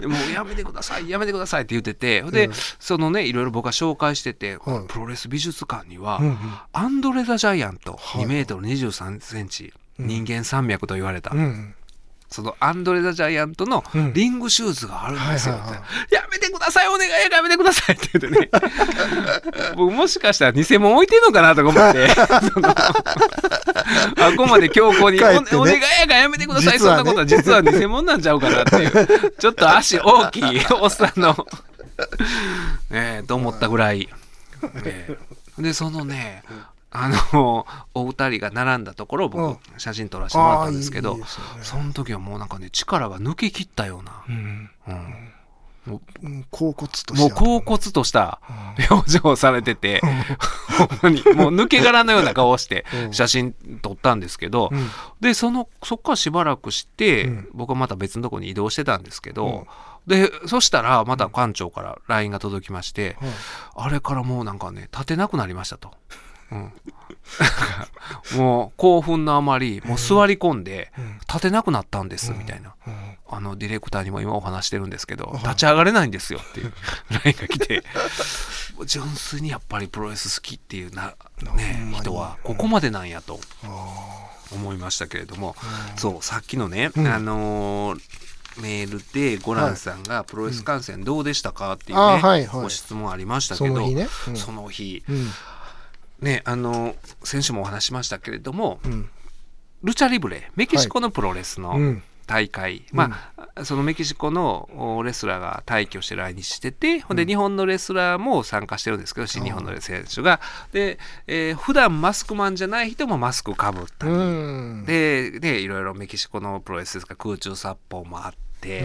もうやめてくださいやめてくださいって言っててで、うん、そのねいろいろ僕が紹介してて、うん、プロレス美術館には、うんうん、アンドレ・ザ・ジャイアント、はい、にメートルにじゅうさんセンチ、うん、人間山脈と言われた、うんうんそのアンドレ・ザ・ジャイアントのリングシューズがあるんですよ、うんはいはいはい、やめてくださいお願いやめてくださいって言ってね僕もしかしたら偽物置いてんのかなとか思ってそのあここまで強硬に、ね、お, お願いやからやめてください、ね、そんなことは実は偽物なんちゃうかなっていうちょっと足大きいおっさんのねえと思ったぐらい、ね、でそのねあのお二人が並んだところを僕、うん、写真撮らせてもらったんですけど、いいですね、その時はもうなんかね力が抜けきったような、うんうん、もう恍惚としたもう恍惚とした表情をされてて、うん、ほんまにもう抜け殻のような顔をして写真撮ったんですけど、うん、でそのそっからしばらくして、うん、僕はまた別のところに移動してたんですけど、うん、でそしたらまた館長から ライン が届きまして、うん、あれからもうなんかね立てなくなりましたと。うん、もう興奮のあまりもう座り込んで立てなくなったんですみたいな、あのディレクターにも今お話してるんですけど立ち上がれないんですよっていう ライン が来て純粋にやっぱりプロレス好きっていうな、ね、人はここまでなんやと思いましたけれども、そうさっきのね、あのーメールでゴランさんがプロレス観戦どうでしたかっていうね、はいはいはい、ご質問ありましたけど、その日ね、うん、その日、うんね、あの先週もお話しましたけれども、うん、ルチャリブレメキシコのプロレスの大会、はいうん、まあ、そのメキシコのレスラーが退去して来日してて、ほんで日本のレスラーも参加してるんですけど、新日本の選手がで、えー、普段マスクマンじゃない人もマスクかぶったり、うん、で, でいろいろメキシコのプロレスですから空中殺法もあって、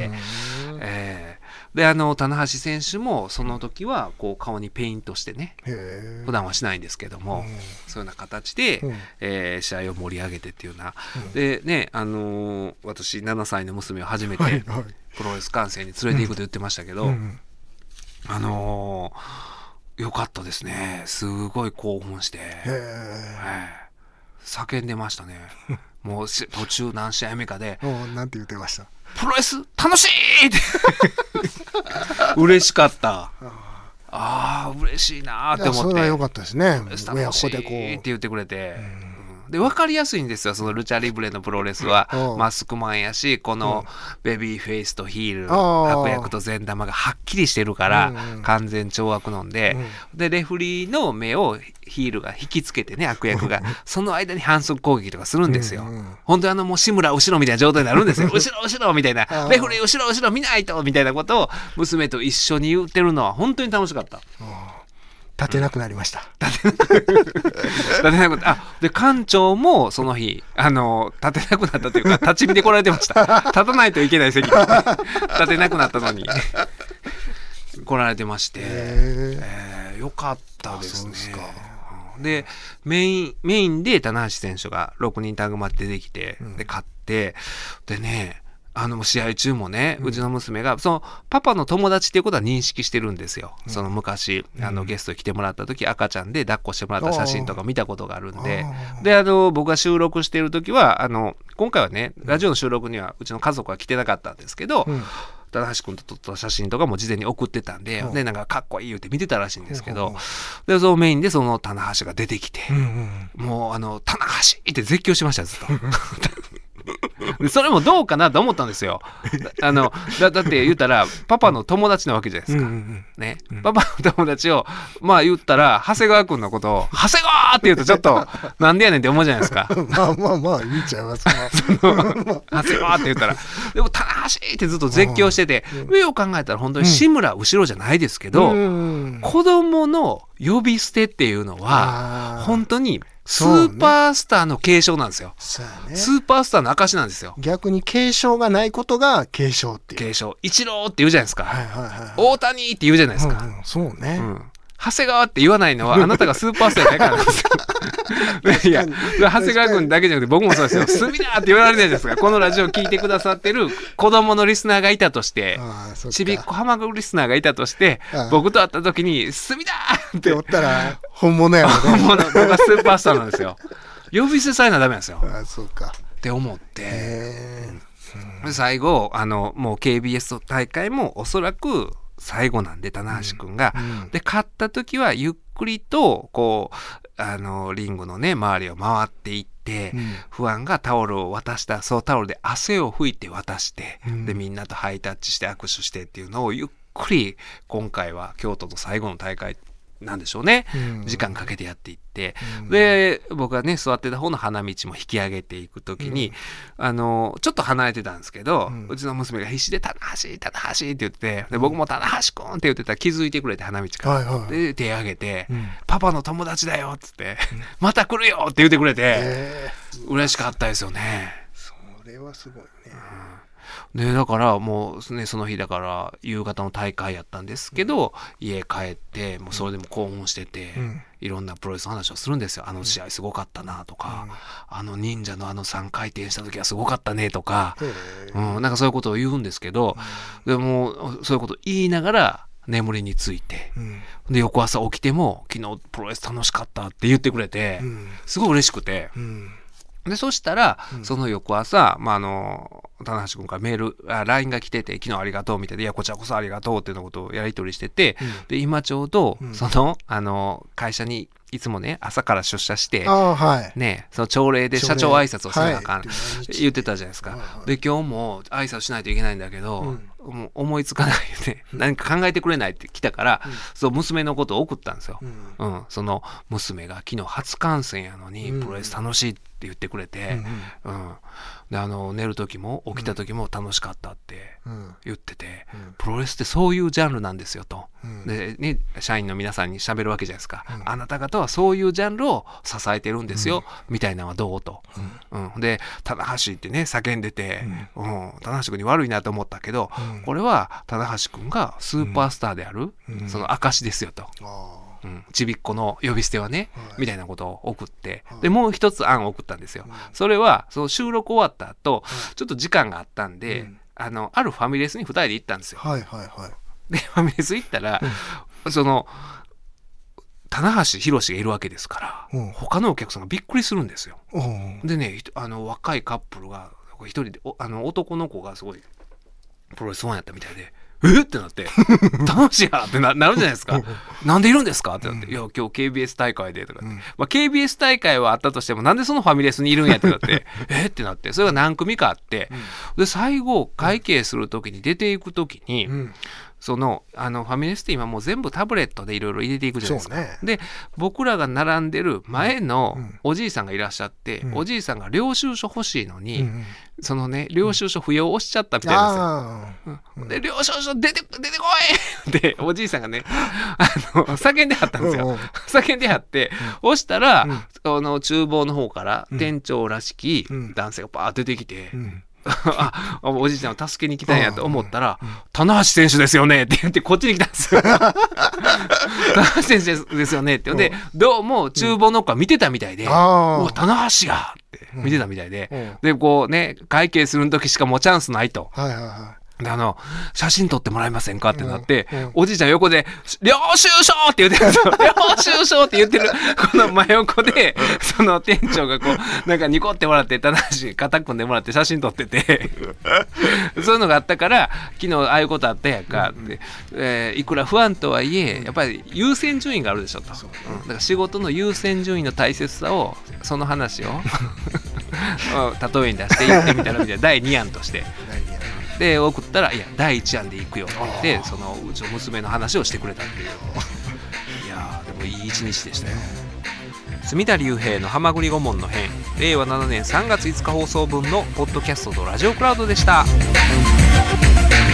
うんえー、であの棚橋選手もその時はこう顔にペイントしてね、普段はしないんですけども、うん、そういうような形で、うんえー、試合を盛り上げてっていうような、うん、でね、あのー、私ななさいの娘を初めてプロレス観戦に連れて行くと言ってましたけど、うんうん、あのー、よかったですね。すごい興奮して、えー、叫んでましたね。もう途中何試合目かでなんて言ってました？ プロレス楽しいって嬉しかった。ああ嬉しいなって思って、 それは良かったですね。 プロレス楽しいって言ってくれて、うん、で分かりやすいんですよ、そのルチャリブレのプロレスは。マスクマンやし、このベビーフェイスとヒール、悪役と善玉がはっきりしてるから、うん、完全懲悪のんで、うん、でレフリーの目をヒールが引きつけてね、悪役がその間に反則攻撃とかするんですよ。うんうん、本当にあのもう志村後ろみたいな状態になるんですよ。後ろ後ろみたいな、レフリー後ろ後ろ見ないとみたいなことを娘と一緒に言ってるのは本当に楽しかった。 立てなくなりました。 うん、立てなくなあで館長もその日あの立てなくなったというか立ち見で来られてました。立たないといけない席に立てなくなったのに来られてまして、えー、よかったですね。でメインメインで棚橋選手がろくにんタッグマッチ出てきて、うん、で勝ってでね、あの試合中もね、うん、うちの娘がそのパパの友達っていうことは認識してるんですよ。うん、その昔あのゲストに来てもらった時、赤ちゃんで抱っこしてもらった写真とか見たことがあるんで、であの僕が収録している時はあの今回はねラジオの収録にはうちの家族は来てなかったんですけど、うん棚橋君と撮った写真とかも事前に送ってたんで、うん、でなんかかっこいい言うて見てたらしいんですけど、うん、でそのメインでその棚橋が出てきて、うんうん、もうあの棚橋って絶叫しましたずっとそれもどうかなと思ったんですよ。あの だ, だって言ったらパパの友達なわけじゃないですか、うんうんねうん、パパの友達をまあ言ったら長谷川君のことを長谷川って言うとちょっとなんでやねんって思うじゃないですか。 まあまあまあ言っちゃいますかその長谷川って言ったらでも棚橋ってずっと絶叫してて、上を考えたら本当に志村後ろじゃないですけど、うん、子供の呼び捨てっていうのは本当にスーパースターの継承なんですよ。そうね、スーパースターの証なんですよ。 逆に継承がないことが継承っていう。 継承。イチローって言うじゃないですか。はいはいはい、大谷って言うじゃないですか。 うんうん、そうね、うん。 長谷川って言わないのはあなたがスーパースターじゃないからなんですよ。いや、長谷川君だけじゃなくて僕もそうですよ。すみだって言われるじゃないですか。このラジオ聞いてくださってる子供のリスナーがいたとして、ちびっこ浜口リスナーがいたとして、僕と会った時にすみだって言ったら本物やもんね。 本物、僕はスーパースターなんですよ。呼び捨てさえなダメなんですよ。 ああそうかって思って、うん、最後あのもう ケービーエス 大会もおそらく最後なんで棚橋くんが、うんうん、で勝った時はゆっくりとこうあのリングのね周りを回っていって、うん、不安がタオルを渡したそうタオルで汗を拭いて渡して、うん、でみんなとハイタッチして握手してっていうのをゆっくり今回は京都の最後の大会なんでしょうね、うん、時間かけてやっていって、うん、で僕がね座ってた方の花道も引き上げていくときに、うん、あのちょっと離れてたんですけど、うん、うちの娘が必死で棚橋棚橋って言ってで僕も棚橋くんって言ってたら気づいてくれて花道から、はいはい、で手挙げて、うん、パパの友達だよっつって、うん、また来るよって言ってくれて、えー、嬉しかったですよね。 それはすごいね、 うんでだからもう、ね、その日だから夕方の大会やったんですけど、うん、家帰ってもうそれでも興奮してて、うん、いろんなプロレスの話をするんですよ。あの試合すごかったなとか、うん、あの忍者のあのさんかい転した時はすごかったねとか、うん、なんかそういうことを言うんですけど、うん、でもそういうこと言いながら眠りについて、うん、で翌朝起きても昨日プロレス楽しかったって言ってくれて、うん、すごい嬉しくて、うんでそしたら、うん、その翌朝、まあ、あの棚橋君からメールあ ライン が来てて昨日ありがとうみたいでいやこちらこそありがとうっていうのことをやり取りしてて、うん、で今ちょうど、うん、そのあの会社にいつもね朝から出社して、はい、ねその朝礼で社長挨拶をせなあかん、はい、言ってたじゃないですか、はいはい、で今日も挨拶しないといけないんだけど、うんもう思いつかないで何か考えてくれないって来たから、うん、そう娘のことを送ったんですよ、うんうん、その娘が昨日初観戦やのに、うん、プロレス楽しいって言ってくれて、うんうん、であの寝る時も起きた時も楽しかったって言ってて、うん、プロレスってそういうジャンルなんですよと、うん、で、ね、社員の皆さんに喋るわけじゃないですか、うん、あなた方はそういうジャンルを支えてるんですよ、うん、みたいなのはどうと、うんうん、で棚橋ってね叫んでて、うんうん、棚橋君に悪いなと思ったけど、うんこれは棚橋君がスーパースターである、うん、その証ですよと、うん、ちびっこの呼び捨てはね、はい、みたいなことを送って、はい、でもう一つ案を送ったんですよ、はい、それはその収録終わった後、はい、ちょっと時間があったんで、うん、あのあるファミレスにふたりで行ったんですよ、はいはいはい、でファミレス行ったら、うん、その棚橋宏がいるわけですから、うん、他のお客さんがびっくりするんですよ、うん、でねあの若いカップルが一人であの男の子がすごいプロレスファンやったみたいでえってなって楽しいやって な, なるじゃないですかなんでいるんですかってなって、うん、いや今日 ケービーエス 大会でとか、うんまあ、ケービーエス 大会はあったとしてもなんでそのファミレスにいるんやってなってえってなってそれが何組かあって、うん、で最後会計する時に出ていく時に、うんそのあのファミレスって今もう全部タブレットでいろいろ入れていくじゃないですか、ね、で僕らが並んでる前のおじいさんがいらっしゃって、うん、おじいさんが領収書欲しいのに、うん、そのね領収書不要を押しちゃったみたいなんですよ、うん、で領収書出て出てこいっておじいさんがねあの叫んではったんですよ、うん、叫んではって、うん、押したら、うん、あの厨房の方から店長らしき男性がバーッ出てきて、うんあおじいちゃんを助けに来たんやと思ったら、うん、棚橋選手ですよねって言ってこっちに来たんですよ棚橋選手ですよねってでどうも厨房の子は見てたみたいで、うん、お棚橋やって見てたみたいで、うん、でこうね会計する時しかもうチャンスないと、はいはいはいであの写真撮ってもらえませんかってなって、うんうん、おじいちゃん横で領収書って言ってるんですよ領収書って言ってるこの真横でその店長がこうなんかニコってもらって棚橋肩組んでもらって写真撮っててそういうのがあったから昨日ああいうことあったやんかって、うんうんえー、いくら不安とはいえやっぱり優先順位があるでしょと、うん、だから仕事の優先順位の大切さをその話を例えに出して言ってみたらみたいなだいに案としてで送ったらいやだいいち案で行くよって言ってそのうちの娘の話をしてくれたっていういやでもいい一日でしたよ。住田龍平のはまぐり顧問の編れいわななねんさんがついつか放送分のポッドキャストとラジオクラウドでした。